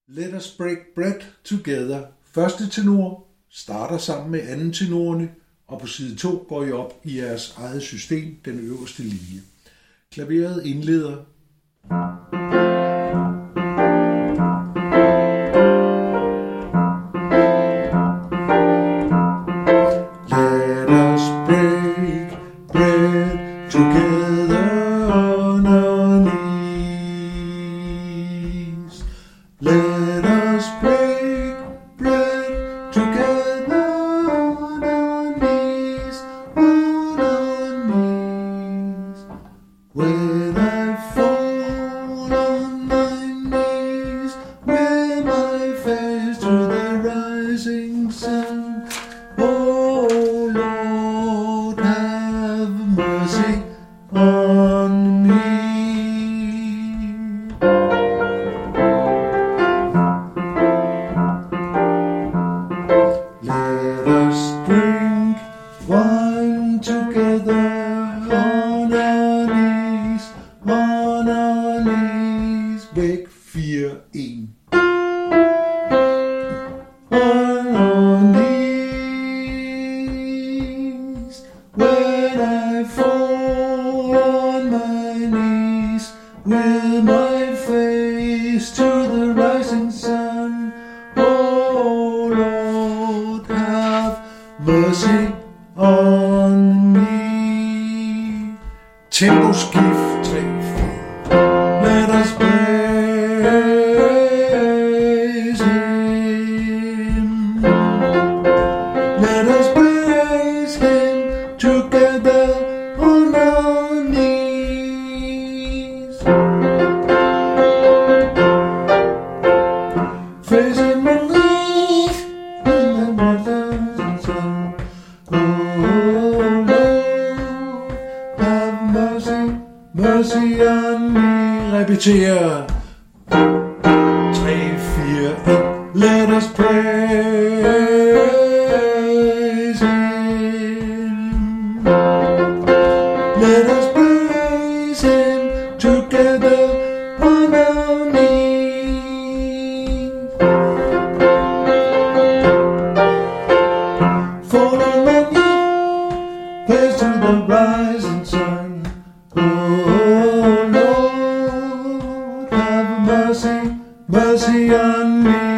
Let us break bread together. Første tenor starter sammen med anden tenorerne, og på side 2 går I op i jeres eget system, den øverste linje. Klaveret indleder. Let us break bread together on our knees. Let us break bread together on our knees, on our knees. When I fall on my knees, with my face to the rising sun, oh Lord, have mercy on me. Let us drink wine together on our knees, on our knees. Væk 4-1. On our knees, when I fall on my knees, with my face to the rising sun, oh Lord, have mercy on me. Temposkift 3-4. Let us praise Him. Let us praise Him together on our knees. Praise Him and leave in the rising sun. Oh Lord, have mercy, mercy on me. Repeterer. 3-4-1. Let us praise Him. Let us praise Him together on our knees. Fall on my knees, praise to the rising sun. Oh Lord, have mercy, mercy on me.